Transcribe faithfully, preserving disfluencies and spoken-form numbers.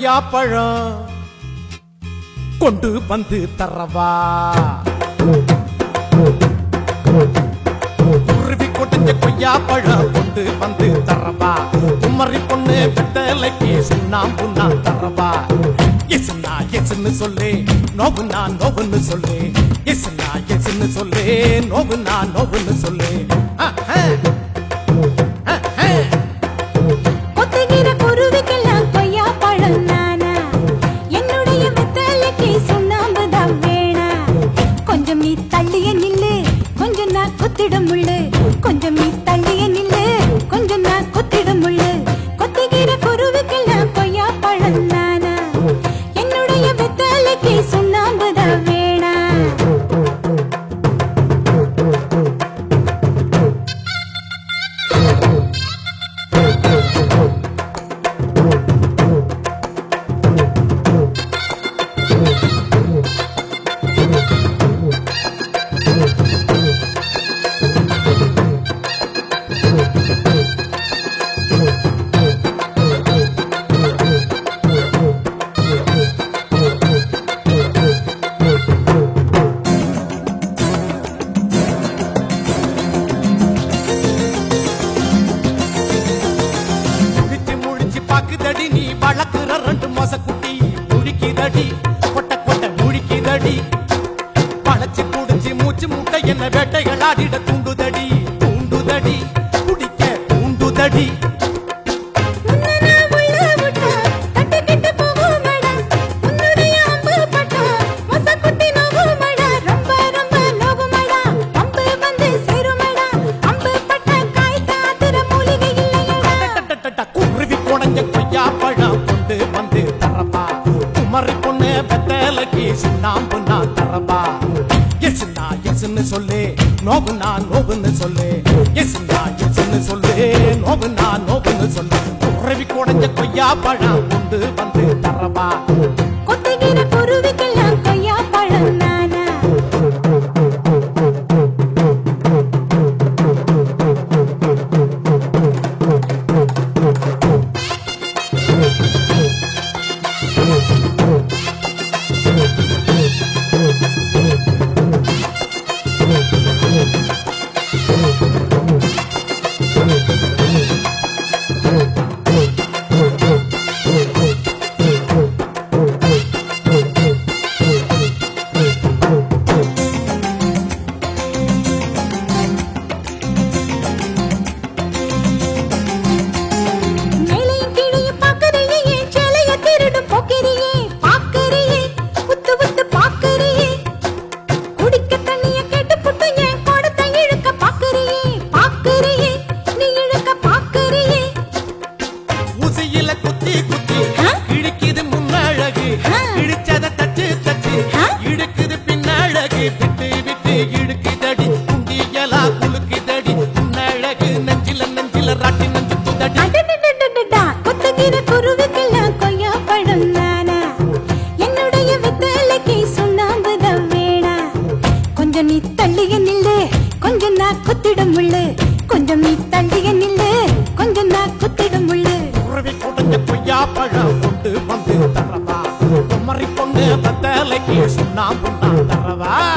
கொய்யாப்பழம் கொண்டு வந்து தரவா குருவி கொட்டுஞ்ச கொய்யாப்பழம் கொண்டு வந்து தரவா குமரி பொண்ணு வெத்தலைக்கு சுண்ணாம்புன்னா தரவா எசுனா எசுன்னு சொல்லு நோவுனா நோவுன்னு சொல்லு எசுனா எசுன்னு சொல்லு நோவுனா நோவுன்னு சொல்லு கொத்துகிற குருவிக்கெல்லாம் கொய்யாப்பழம் நானா என்னுடைய வெத்தலைக்கு சுண்ணாம்புதான் வேணா கொஞ்சம் நீ தள்ளிய நில்லு கொஞ்சம் நான் குத்திடும் முள்ளு கொஞ்சம் நீ தள்ளிய நில்லு கொஞ்சம் நான் குத்திடும் முள்ளு கொத்துகிற குருவிக்கெல்லாம் கொய்யாப்பழம் நானா என்னுடைய வெத்தலைக்கு சுண்ணாம்புதான் வேணா பாக்குதடி நீ வளர்க்குற ரெண்டு மாச குட்டி முழிக்குதடி கொட்ட கொட்ட முழிக்குதடி பழச்சு குடிச்சு மூச்சு மூட்டை என்ன வேட்டைகளாடிட தூண்டுதடி தூண்டுதடி குடிக்க தூண்டுதடி கொய்யாப்பழம் கொண்டு வந்து தரவா குமரி பொண்ணு வெத்தலைக்கு சுண்ணாம்புன்னா தரவா எசுனா எசுன்னு சொல்லு நோவுனா நோவுன்னு சொல்லு எசுனா எசுன்னு சொல்லு நோவுனா நோவுன்னு சொல்லு குருவி குடைஞ்ச கொய்யாப்பழம் கொண்டு வந்து தரவா கொத்துகிற குருவிக்கெல்லாம் கொய்யாப்பழம் நானா விட்டு விட்டு இழுக்குதடி குண்டியலா குலுக்குதடி உன்னழகு நெஞ்சில நெஞ்சில ராட்டி நெஞ்சு குதடி கொத்துகிற குருவிக்கெல்லாம் கொய்யாப்பழம் நானா என்னுடைய வெத்தலைக்கு சுண்ணாம்புதான் வேணா கொஞ்சம் நீ தள்ளிய நில்லு கொஞ்சம் நான் குத்திடும் முள்ளு கொஞ்சம் நீ தள்ளிய நில்லு கொஞ்சம் நான் குத்திடும் முள்ளு குருவி குடைஞ்ச கொய்யாப்பழம் கொண்டு வந்து தரவா குமரி பொண்ணு வெத்தலைக்கு சுண்ணாம்புன்னா தரவா